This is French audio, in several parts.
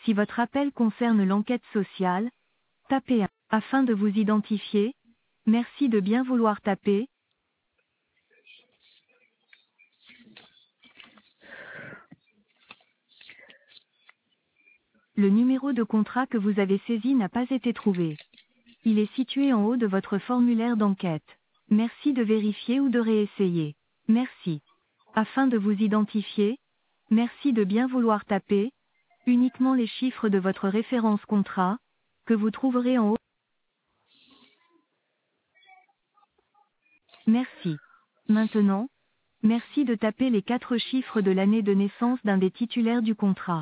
Si votre appel concerne l'enquête sociale, tapez 1. Afin de vous identifier, merci de bien vouloir taper. Le numéro de contrat que vous avez saisi n'a pas été trouvé. Il est situé en haut de votre formulaire d'enquête. Merci de vérifier ou de réessayer. Merci. Afin de vous identifier, merci de bien vouloir taper uniquement les chiffres de votre référence contrat, que vous trouverez en haut. Merci. Maintenant, merci de taper les 4 chiffres de l'année de naissance d'un des titulaires du contrat.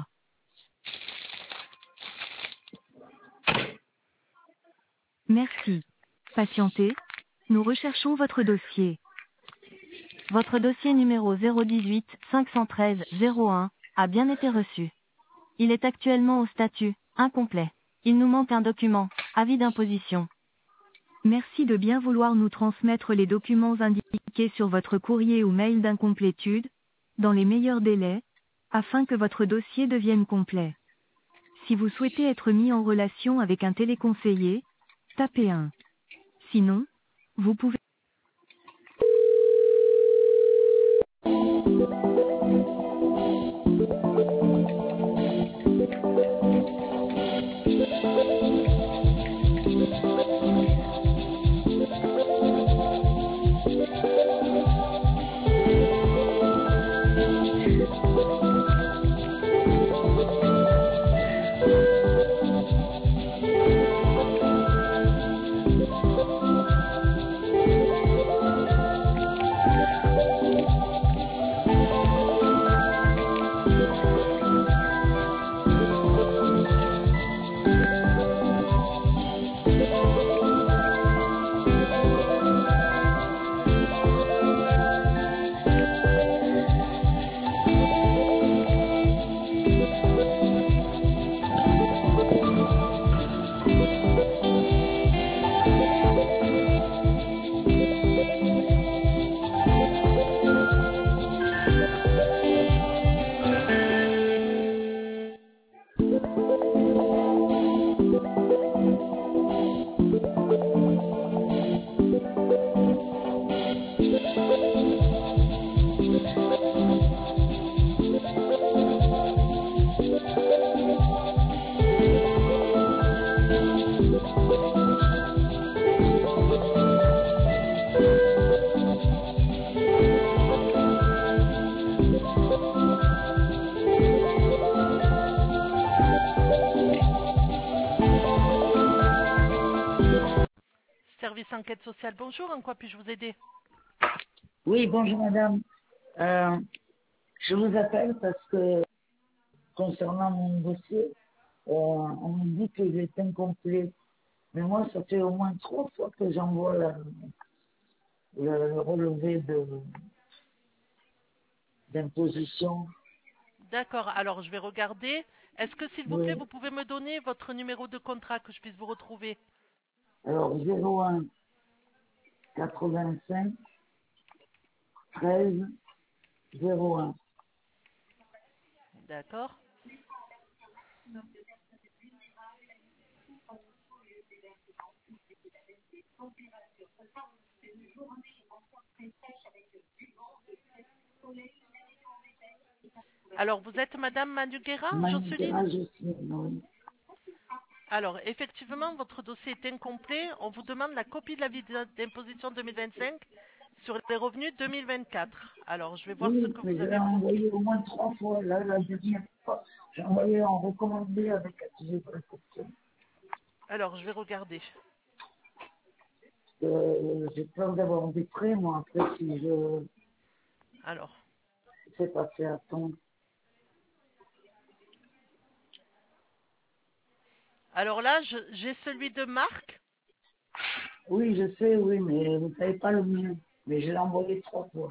Merci. Patientez. Nous recherchons votre dossier. Votre dossier numéro 018 513 01 a bien été reçu. Il est actuellement au statut incomplet. Il nous manque un document, avis d'imposition. Merci de bien vouloir nous transmettre les documents indiqués sur votre courrier ou mail d'incomplétude, dans les meilleurs délais, afin que votre dossier devienne complet. Si vous souhaitez être mis en relation avec un téléconseiller, tapez 1. Sinon, vous pouvez Service enquête sociale, bonjour, en quoi puis-je vous aider? Oui, bonjour madame. Je vous appelle parce que concernant mon dossier, on me dit qu'il est incomplet. Mais moi, ça fait au moins 3 fois que j'envoie le relevé d'imposition. D'accord, alors je vais regarder. Est-ce que s'il vous plaît, Oui. vous pouvez me donner votre numéro de contrat que je puisse vous retrouver? Alors 01 85 13 01. D'accord. Alors, vous êtes Madame Manuguera, Jocelyne? Oui. Alors, effectivement, votre dossier est incomplet. On vous demande la copie de l'avis d'imposition 2025 sur les revenus 2024. Alors, je vais voir ce Oui, que mais vous je l'ai avez fourni. envoyé au moins 3 fois. Là, la dernière fois, j'ai envoyé en recommandé avec accusé de réception. Alors, je vais regarder. J'ai peur d'avoir des frais, moi, après, si je Alors, fais passer à temps. alors là, j'ai celui de Marc. Oui, je sais, oui, mais vous ne savez pas le mien. Mais je l'ai envoyé 3 fois.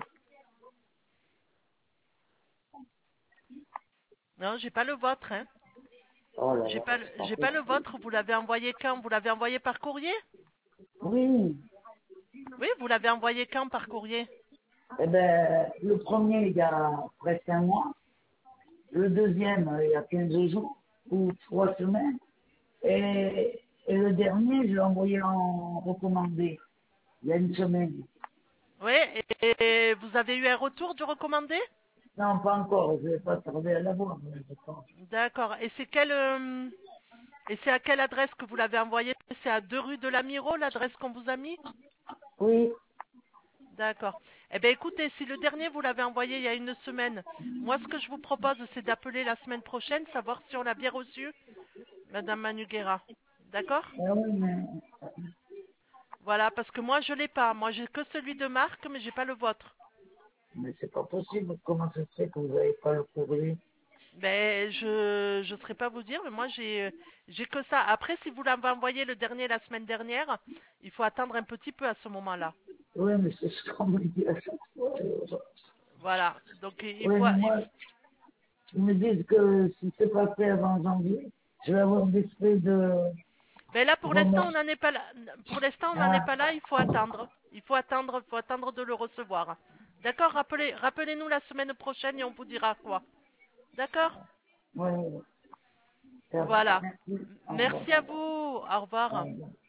Non, j'ai pas le vôtre, hein. Oh là J'ai là, pas, c'est pas j'ai pas le possible. vôtre. Vous l'avez envoyé quand? Vous l'avez envoyé par courrier? Oui, Oui, vous l'avez envoyé quand par courrier? eh ben, le premier, il y a presque un mois. Le deuxième, il y a 15 jours. ou 3 semaines. Et le dernier, je l'ai envoyé en recommandé, il y a une semaine. Oui, et vous avez eu un retour du recommandé? Non, pas encore, je vais pas tarder à l'avoir, mais je pense. D'accord. Et c'est à quelle adresse que vous l'avez envoyé? C'est à 2 rue de l'Amiro, l'adresse qu'on vous a mis? Oui, D'accord. Eh bien, écoutez, si le dernier vous l'avez envoyé il y a une semaine, moi, ce que je vous propose, c'est d'appeler la semaine prochaine, savoir si on l'a bien reçu, Madame Manuguera. D'accord? ah oui, Voilà, parce que moi, je l'ai pas. Moi, j'ai que celui de Marc, mais j'ai pas le vôtre. mais c'est pas possible. Comment ça se fait que vous n'avez pas le courrier? Ben, je saurais pas vous dire, mais moi, j'ai que ça. Après, si vous l'avez envoyé le dernier la semaine dernière, il faut attendre un petit peu à ce moment-là. Oui, mais c'est ce qu'on me dit à chaque fois. Voilà. Donc, il Oui, faut, mais il moi, faut- ils me disent que si c'est pas fait avant janvier, je vais avoir des frais de Ben là, pour l'instant, remords. on n'en est pas là. Pour l'instant, on n'en est Ah, pas là. Il faut attendre. Faut attendre de le recevoir. D'accord? Rappelez-nous la semaine prochaine et on vous dira quoi. D'accord? ouais, ça va. Voilà. Merci. Au revoir, Merci à vous. Au madame. Au revoir. revoir.